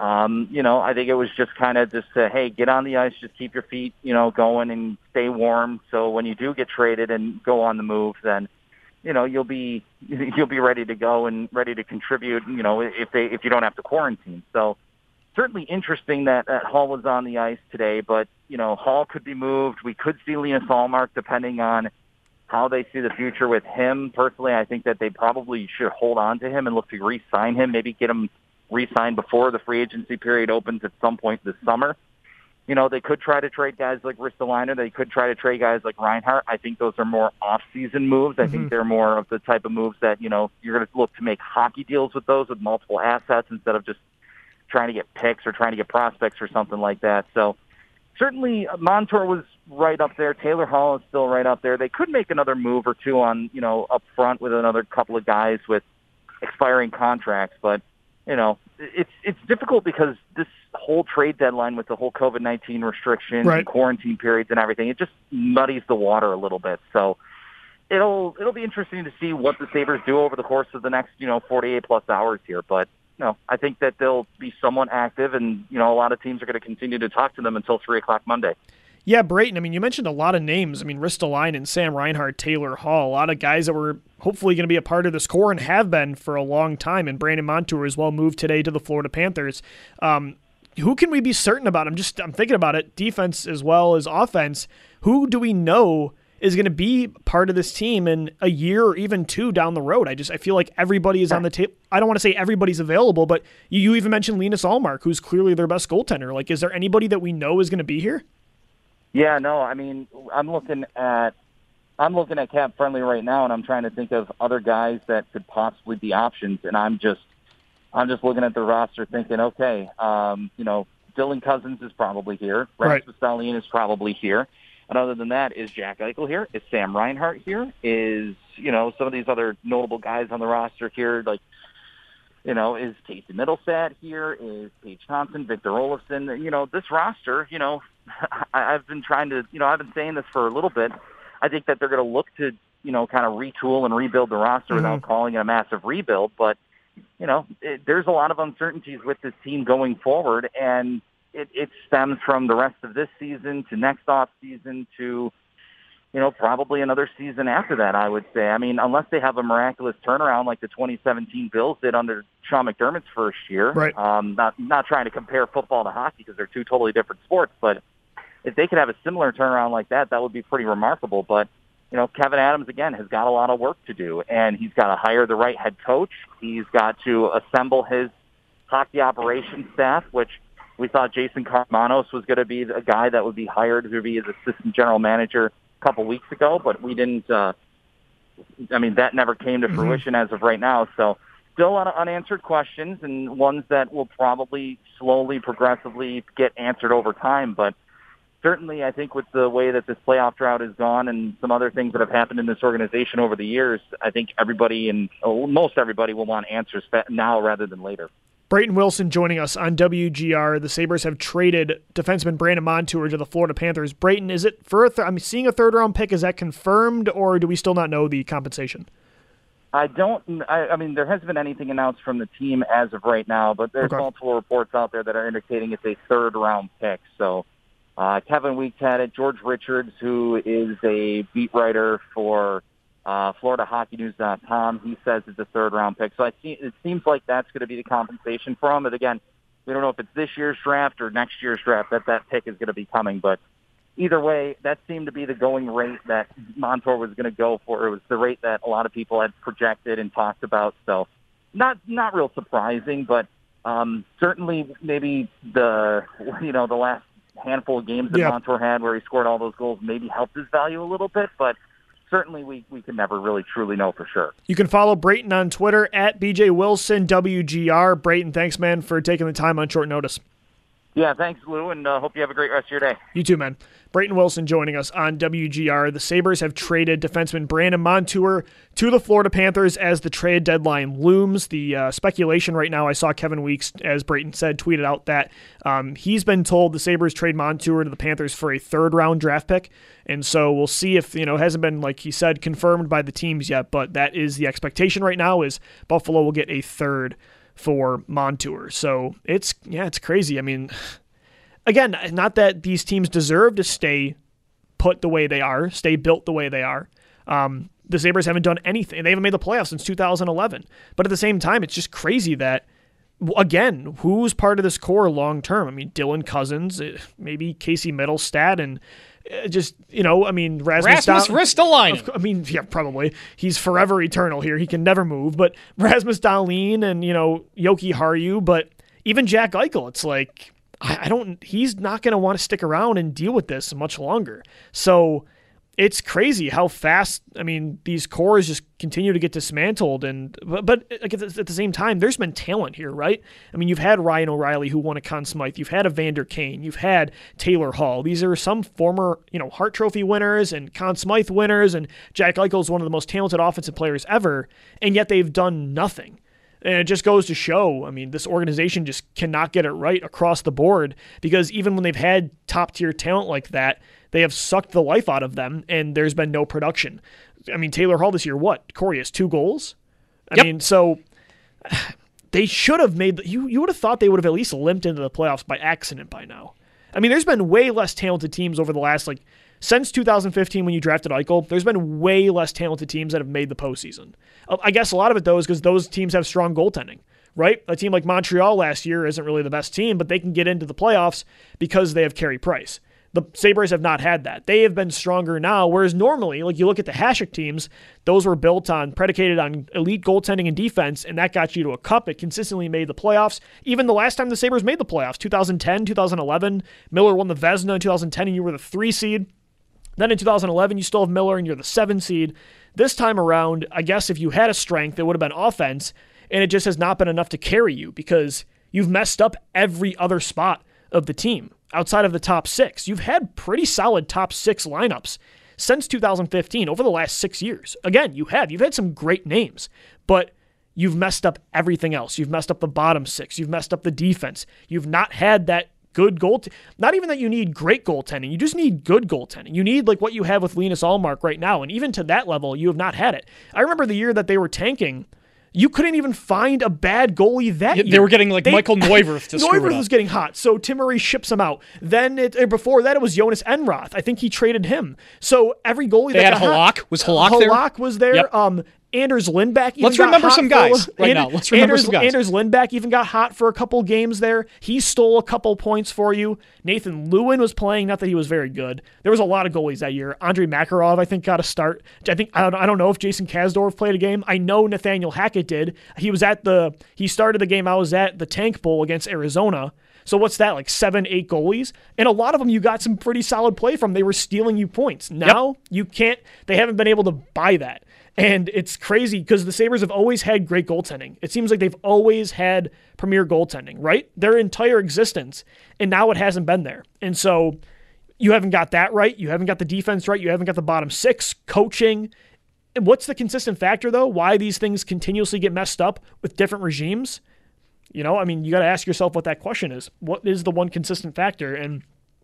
I think it was just kind of just, hey, get on the ice, just keep your feet, going and stay warm. So when you do get traded and go on the move, then, you'll be ready to go and ready to contribute, if you don't have to quarantine. So certainly interesting that Hall was on the ice today, but, Hall could be moved. We could see Linus Ullmark depending on how they see the future with him. Personally, I think that they probably should hold on to him and look to re-sign him, maybe get him re-signed before the free agency period opens at some point this summer. They could try to trade guys like Ristolainen. They could try to trade guys like Reinhart. I think those are more off-season moves. I think they're more of the type of moves that, you're going to look to make hockey deals with those with multiple assets instead of just trying to get picks or trying to get prospects or something like that. So certainly Montour was right up there. Taylor Hall is still right up there. They could make another move or two on, up front with another couple of guys with expiring contracts. But, it's difficult because this whole trade deadline with the whole COVID-19 restrictions and quarantine periods and everything, it just muddies the water a little bit. So it'll be interesting to see what the Sabres do over the course of the next, 48 plus hours here. But, I think that they'll be somewhat active, and, a lot of teams are going to continue to talk to them until 3 o'clock Monday. Yeah, Brayton, you mentioned a lot of names. Ristolainen, Sam Reinhart, Taylor Hall, a lot of guys that were hopefully going to be a part of this core and have been for a long time, and Brandon Montour as well moved today to the Florida Panthers. Who can we be certain about? I'm thinking about it, defense as well as offense. Who do we know is going to be part of this team in a year or even two down the road? I feel like everybody is on the table. I don't want to say everybody's available, but you even mentioned Linus Ullmark, who's clearly their best goaltender. Is there anybody that we know is going to be here? Yeah, no, I'm looking at Cap Friendly right now, and I'm trying to think of other guys that could possibly be options, and I'm just looking at the roster thinking, okay, Dylan Cousins is probably here. Rasmus Dahlin is probably here. And other than that, is Jack Eichel here? Is Sam Reinhart here? Is, some of these other notable guys on the roster here, is Casey Middlestat here? Is Paige Thompson, Victor Olofsson? This roster, I've been trying to, I've been saying this for a little bit. I think that they're going to look to, kind of retool and rebuild the roster without calling it a massive rebuild. But, there's a lot of uncertainties with this team going forward, and it stems from the rest of this season to next off season to, probably another season after that, I would say. Unless they have a miraculous turnaround like the 2017 Bills did under Sean McDermott's first year. Right. Not trying to compare football to hockey because they're two totally different sports, but if they could have a similar turnaround like that, that would be pretty remarkable. But, Kevin Adams, again, has got a lot of work to do, and he's got to hire the right head coach. He's got to assemble his hockey operations staff, which we thought Jason Karmanos was going to be a guy that would be hired to be his assistant general manager a couple weeks ago, but we didn't, that never came to fruition as of right now. So still a lot of unanswered questions and ones that will probably slowly, progressively get answered over time. But certainly I think with the way that this playoff drought has gone and some other things that have happened in this organization over the years, I think everybody and most everybody will want answers now rather than later. Brayton Wilson joining us on WGR. The Sabres have traded defenseman Brandon Montour to the Florida Panthers. Brayton, is it for I'm seeing a third-round pick. Is that confirmed, or do we still not know the compensation? There hasn't been anything announced from the team as of right now, but there's multiple reports out there that are indicating it's a third-round pick. So Kevin Weeks had it. George Richards, who is a beat writer for FloridaHockeyNews.com, he says it's a third-round pick. So it seems like that's going to be the compensation for him. But again, we don't know if it's this year's draft or next year's draft that pick is going to be coming. But either way, that seemed to be the going rate that Montour was going to go for. It was the rate that a lot of people had projected and talked about. So not real surprising, but certainly maybe the last handful of games that Montour had where he scored all those goals maybe helped his value a little bit, but certainly we can never really truly know for sure. You can follow Brayton on Twitter at BJ Wilson WGR. Brayton, thanks, man, for taking the time on short notice. Yeah, thanks, Lou, and hope you have a great rest of your day. You too, man. Brayton Wilson joining us on WGR. The Sabres have traded defenseman Brandon Montour to the Florida Panthers as the trade deadline looms. The speculation right now, I saw Kevin Weeks, as Brayton said, tweeted out that he's been told the Sabres trade Montour to the Panthers for a third-round draft pick. And so we'll see if, it hasn't been, like he said, confirmed by the teams yet, but that is the expectation right now is Buffalo will get a third for Montour. So it's crazy. I mean, again, not that these teams deserve to stay put the way they are, stay built the way they are. The Sabres haven't done anything. They haven't made the playoffs since 2011. But at the same time, it's just crazy that, again, who's part of this core long term? I mean, Dylan Cousins, maybe Casey Middlestad, and Rasmus Ristolainen. I mean, yeah, probably. He's forever eternal here. He can never move. But Rasmus Dahlin and, Yoki Haru, but even Jack Eichel, it's like, he's not going to want to stick around and deal with this much longer. So it's crazy how fast, these cores just continue to get dismantled. But at the same time, there's been talent here, right? You've had Ryan O'Reilly who won a Conn Smythe. You've had Evander Kane. You've had Taylor Hall. These are some former, Hart Trophy winners and Conn Smythe winners. And Jack Eichel is one of the most talented offensive players ever. And yet they've done nothing. And it just goes to show, this organization just cannot get it right across the board, because even when they've had top-tier talent like that, they have sucked the life out of them, and there's been no production. Taylor Hall this year, what? Corey has 2 goals? So they should have made... You would have thought they would have at least limped into the playoffs by accident by now. There's been way less talented teams over the last, since 2015 when you drafted Eichel, there's been way less talented teams that have made the postseason. I guess a lot of it, though, is because those teams have strong goaltending, right? A team like Montreal last year isn't really the best team, but they can get into the playoffs because they have Carey Price. The Sabres have not had that. They have been stronger now, whereas normally, you look at the Hasek teams, those were predicated on elite goaltending and defense, and that got you to a cup. It consistently made the playoffs. Even the last time the Sabres made the playoffs, 2010, 2011, Miller won the Vezina in 2010, and you were the 3 seed. Then in 2011, you still have Miller, and you're the 7 seed. This time around, I guess if you had a strength, it would have been offense, and it just has not been enough to carry you because you've messed up every other spot of the team outside of the top 6. You've had pretty solid top 6 lineups since 2015 over the last 6 years. Again, you've had some great names, but you've messed up everything else. You've messed up the bottom 6. You've messed up the defense. You've not had that good not even that you need great goaltending. You just need good goaltending. You need what you have with Linus Ullmark right now, and even to that level, you have not had it. I remember the year that they were tanking, you couldn't even find a bad goalie that year. They were getting Michael Neuwirth to screw it up. Neuwirth was getting hot, so Tim Murray ships him out. Then before that, it was Jonas Enroth. I think he traded him. So every goalie they that had got Halak. Hot, was Halak there? Halak was there. Yep. Anders Lindback even Let's got remember hot some guys right now. Let's remember some guys. Anders Lindback even got hot for a couple games there. He stole a couple points for you. Nathan Lewin was playing, not that he was very good. There was a lot of goalies that year. Andrei Makarov, I think, got a start. I don't know if Jason Kasdorf played a game. I know Nathaniel Hackett did. He started the game I was at, the Tank Bowl against Arizona. So what's that, 7-8 goalies? And a lot of them you got some pretty solid play from. They were stealing you points. Now they haven't been able to buy that. And it's crazy because the Sabres have always had great goaltending. It seems like they've always had premier goaltending, right? Their entire existence. And now it hasn't been there. And so you haven't got that right. You haven't got the defense right. You haven't got the bottom 6, coaching. And what's the consistent factor, though? Why these things continuously get messed up with different regimes? You got to ask yourself what that question is. What is the one consistent factor? And,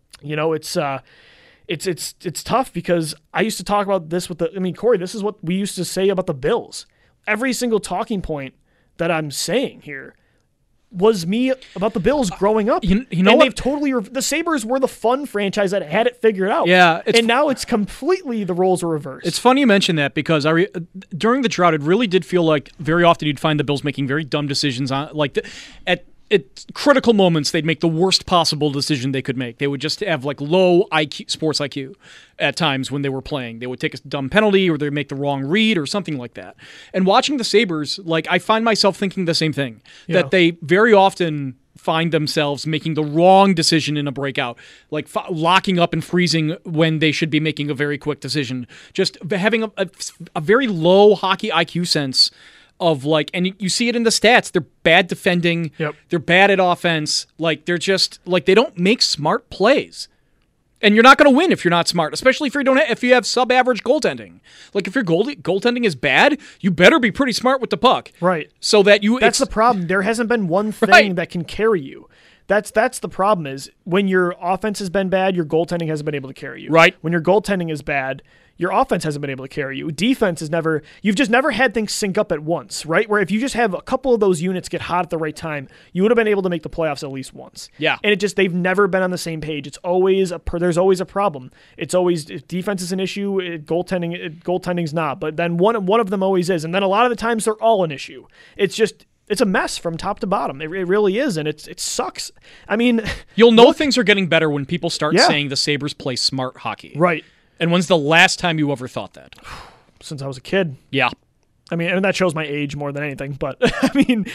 it's tough because I used to talk about this Corey, this is what we used to say about the Bills. Every single talking point that I'm saying here was me about the Bills growing up. You know what? They've totally the Sabres were the fun franchise that had it figured out. Yeah, and now it's completely the roles are reversed. It's funny you mention that because during the drought, it really did feel like very often you'd find the Bills making very dumb decisions on at critical moments, they'd make the worst possible decision they could make. They would just have like low IQ, sports IQ at times when they were playing. They would take a dumb penalty or they'd make the wrong read or something like that. And watching the Sabres, like I find myself thinking the same thing, that they very often find themselves making the wrong decision in a breakout, like locking up and freezing when they should be making a very quick decision. Just having a very low hockey IQ sense of like, and you see it in the stats. They're bad defending. They're bad at offense. Like they're just like they don't make smart plays, and you're not going to win if you're not smart. Especially if you have sub-average goaltending. Like if your goaltending is bad, you better be pretty smart with the puck, right? So that that's the problem. There hasn't been one thing that can carry you. That's the problem. Is when your offense has been bad, your goaltending hasn't been able to carry you. Right. When your goaltending is bad, your offense hasn't been able to carry you. Defense is you've just never had things sync up at once, right? Where if you just have a couple of those units get hot at the right time, you would have been able to make the playoffs at least once. Yeah. And they've never been on the same page. It's always there's always a problem. It's always, if defense is an issue, goaltending's not. But then one of them always is. And then a lot of the times they're all an issue. It's a mess from top to bottom. It really is, and it sucks. I mean, you'll know things are getting better when people start saying the Sabres play smart hockey. Right. And when's the last time you ever thought that? Since I was a kid. Yeah. I mean, and that shows my age more than anything, but I mean,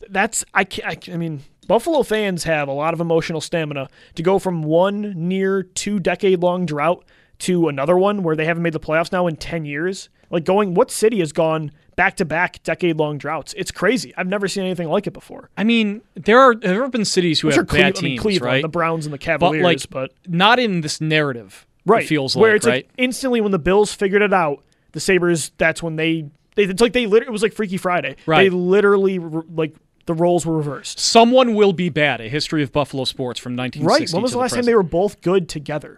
I mean, Buffalo fans have a lot of emotional stamina to go from one near 2-decade-long drought to another one where they haven't made the playoffs now in 10 years. Like what city has gone back-to-back decade-long droughts? It's crazy. I've never seen anything like it before. I mean, there have been cities who have bad teams, Cleveland, right? The Browns and the Cavaliers, but not in this narrative. Right. It feels where like, it's right? like instantly when the Bills figured it out, the Sabres, that's when it was like Freaky Friday. Right. They literally, like, the roles were reversed. Someone will be bad. A history of Buffalo sports from 1960 Right. When was the last time they were both good together?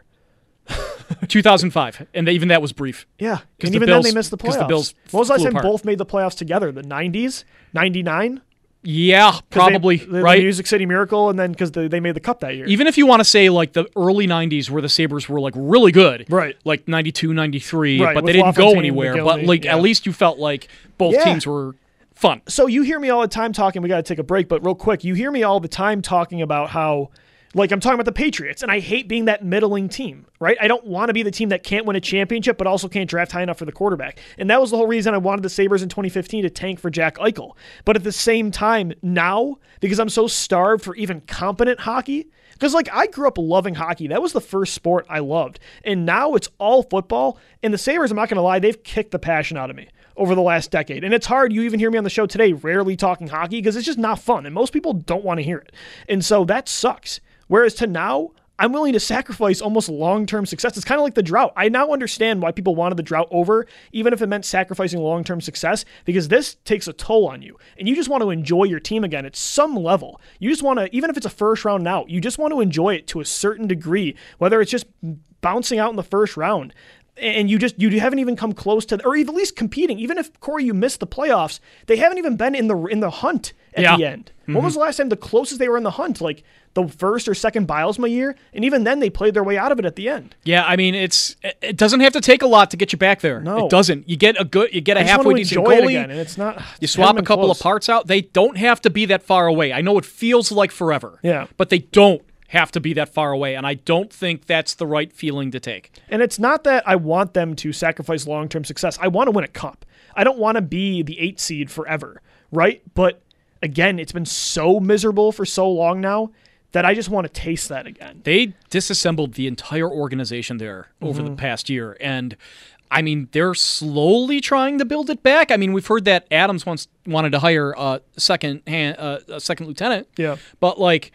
2005, and even that was brief. Yeah, and even then they missed the playoffs. The Bills when was the last time apart. both made the playoffs together? The 90s? 99? Yeah, probably, right? The Music City Miracle, and then because they made the Cup that year. Even if you want to say like the early 90s where the Sabres were like really good, right? Like 92, 93, right, but they didn't go anywhere. But like at least you felt like both teams were fun. So you hear me all the time talking, we got to take a break, but real quick, you hear me all the time talking about how, like I'm talking about the Patriots, and I hate being that middling team, right? I don't want to be the team that can't win a championship, but also can't draft high enough for the quarterback. And that was the whole reason I wanted the Sabres in 2015 to tank for Jack Eichel. But at the same time, now, because I'm so starved for even competent hockey, because like I grew up loving hockey. That was the first sport I loved. And now it's all football. And the Sabres, I'm not going to lie, they've kicked the passion out of me over the last decade. And it's hard. You even hear me on the show today rarely talking hockey because it's just not fun. And most people don't want to hear it. And so that sucks. Whereas to now, I'm willing to sacrifice almost long-term success. It's kind of like the drought. I now understand why people wanted the drought over, even if it meant sacrificing long-term success, because this takes a toll on you. And you just want to enjoy your team again at some level. You just want to, even if it's a first round out, you just want to enjoy it to a certain degree, whether it's just bouncing out in the first round. And you haven't even come close to, or at least competing. Even if, Corey, you missed the playoffs, they haven't even been in the hunt at the end. Mm-hmm. When was the last time the closest they were in the hunt? Like the first or second Bilesma year, and even then they played their way out of it at the end. Yeah, I mean it doesn't have to take a lot to get you back there. No, it doesn't. You get a halfway decent goalie, it again, and it's not. You swap a couple of parts out. They don't have to be that far away. I know it feels like forever. Yeah, but they don't have to be that far away, and I don't think that's the right feeling to take. And it's not that I want them to sacrifice long-term success. I want to win a cup. I don't want to be the 8 seed forever, right? But again, it's been so miserable for so long now that I just want to taste that again. They disassembled the entire organization there over the past year, and I mean, they're slowly trying to build it back. I mean, we've heard that Adams once wanted to hire a second lieutenant. Yeah. But like,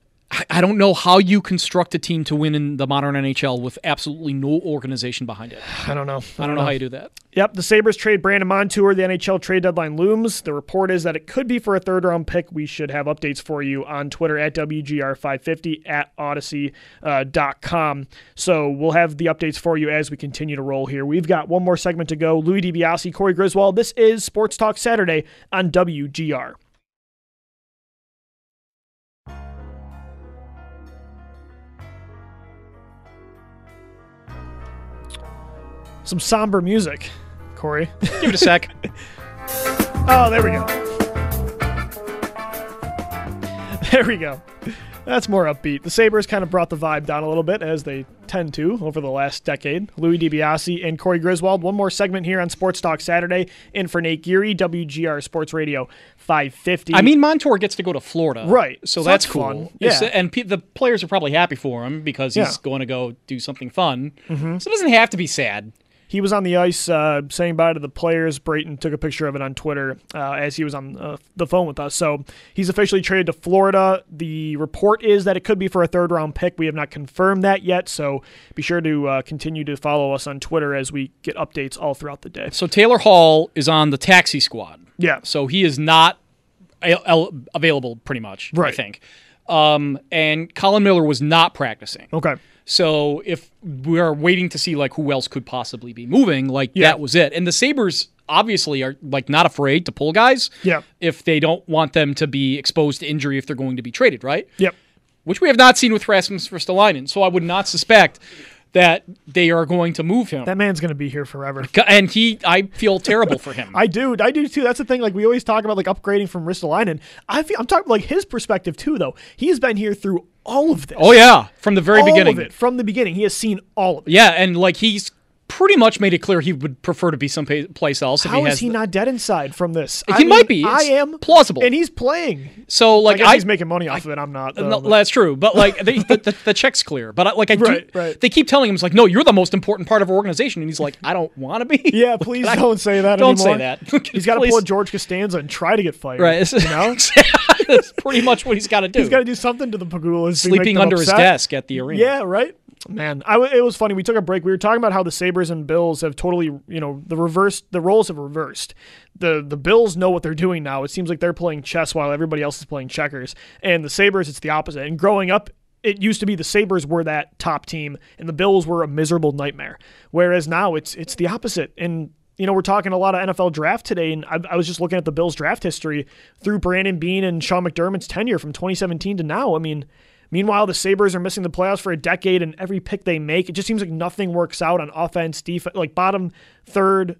I don't know how you construct a team to win in the modern NHL with absolutely no organization behind it. I don't know. I don't know how you do that. Yep, the Sabres trade Brandon Montour. The NHL trade deadline looms. The report is that it could be for a third-round pick. We should have updates for you on Twitter at WGR550 at Odyssey.com. So we'll have the updates for you as we continue to roll here. We've got one more segment to go. Louis DiBiase, Corey Griswold. This is Sports Talk Saturday on WGR. Some somber music, Corey. Give it a sec. Oh, there we go. There we go. That's more upbeat. The Sabres kind of brought the vibe down a little bit, as they tend to over the last decade. Louis DiBiase and Corey Griswold. One more segment here on Sports Talk Saturday. In for Nate Geary, WGR Sports Radio 550. I mean, Montour gets to go to Florida. Right. So that's cool. Fun. Yeah. And the players are probably happy for him because he's going to go do something fun. Mm-hmm. So it doesn't have to be sad. He was on the ice saying bye to the players. Brayton took a picture of it on Twitter as he was on the phone with us. So he's officially traded to Florida. The report is that it could be for a third-round pick. We have not confirmed that yet, so be sure to continue to follow us on Twitter as we get updates all throughout the day. So Taylor Hall is on the taxi squad. Yeah. So he is not available pretty much, right. I think. And Colin Miller was not practicing. Okay. So if we're waiting to see like who else could possibly be moving, that was it. And the Sabres obviously are like not afraid to pull guys if they don't want them to be exposed to injury if they're going to be traded, right? Yep. Which we have not seen with Rasmus Ristolainen. So I would not suspect that they are going to move him. That man's going to be here forever. And I feel terrible for him. I do too. That's the thing. Like we always talk about like upgrading from Ristolainen. I'm talking like his perspective too, though. He's been here through all of this. Oh yeah, from the very beginning. All of it. From the beginning, he has seen all of it. Yeah, and like he's pretty much made it clear he would prefer to be someplace else. How is he not dead inside from this? He might be. I am plausible, and he's playing. So like he's making money off of it. I'm not. That's true, but like the check's clear. But right. They keep telling him it's like, no, you're the most important part of our organization, and he's like, I don't want to be. Yeah, please don't say that. Don't anymore. say that. He's got to pull a George Costanza and try to get fired. Right. You know, that's pretty much what he's got to do. He's got to do something to the Pagulas. Sleeping under his desk at the arena. Yeah, right. Man, it was funny. We took a break. We were talking about how the Sabres and Bills have totally, the roles have reversed. The Bills know what they're doing now. It seems like they're playing chess while everybody else is playing checkers. And the Sabres, it's the opposite. And growing up, it used to be the Sabres were that top team and the Bills were a miserable nightmare. Whereas now it's the opposite. And we're talking a lot of NFL draft today, and I was just looking at the Bills draft history through Brandon Beane and Sean McDermott's tenure from 2017 to now. I mean, meanwhile, the Sabres are missing the playoffs for a decade, and every pick they make, it just seems like nothing works out on offense, defense, like bottom third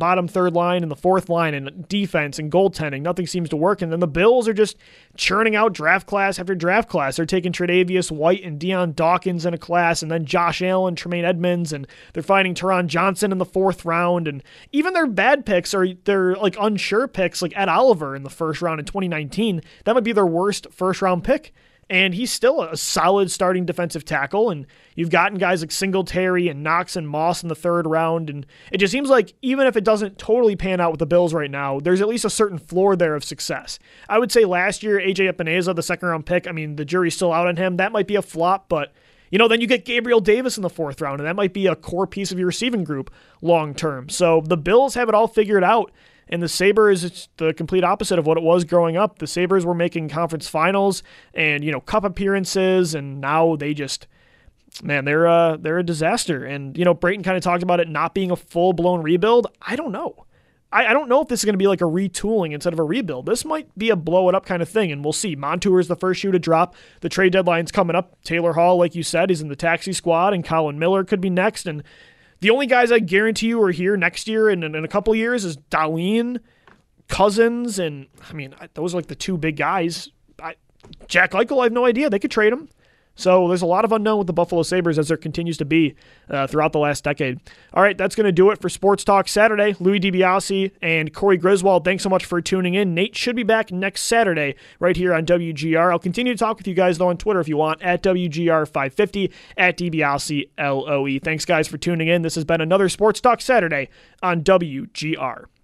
line and the fourth line and defense and goaltending. Nothing seems to work, and then the Bills are just churning out draft class after draft class. They're taking Tre'Davious White and Deion Dawkins in a class, and then Josh Allen, Tremaine Edmonds, and they're finding Teron Johnson in the fourth round, and even their bad picks are their like unsure picks, like Ed Oliver in the first round in 2019. That might be their worst first round pick. And he's still a solid starting defensive tackle, and you've gotten guys like Singletary and Knox and Moss in the third round, and it just seems like even if it doesn't totally pan out with the Bills right now, there's at least a certain floor there of success. I would say last year, A.J. Epineza, the second-round pick, I mean, the jury's still out on him. That might be a flop, but then you get Gabriel Davis in the fourth round, and that might be a core piece of your receiving group long-term. So the Bills have it all figured out. And the Sabres, it's the complete opposite of what it was growing up. The Sabres were making conference finals and, cup appearances, and now they just, man, they're a disaster. And, Brayton kind of talked about it not being a full-blown rebuild. I don't know. I don't know if this is going to be like a retooling instead of a rebuild. This might be a blow-it-up kind of thing, and we'll see. Montour is the first shoe to drop. The trade deadline's coming up. Taylor Hall, like you said, is in the taxi squad, and Colin Miller could be next, and the only guys I guarantee you are here next year and in a couple of years is Dahlin, Cousins, and, I mean, those are like the two big guys. Jack Eichel, I have no idea. They could trade him. So there's a lot of unknown with the Buffalo Sabres, as there continues to be throughout the last decade. All right, that's going to do it for Sports Talk Saturday. Louis DiBiase and Corey Griswold, thanks so much for tuning in. Nate should be back next Saturday right here on WGR. I'll continue to talk with you guys, though, on Twitter if you want, at WGR550, at DiBiase LOE. Thanks, guys, for tuning in. This has been another Sports Talk Saturday on WGR.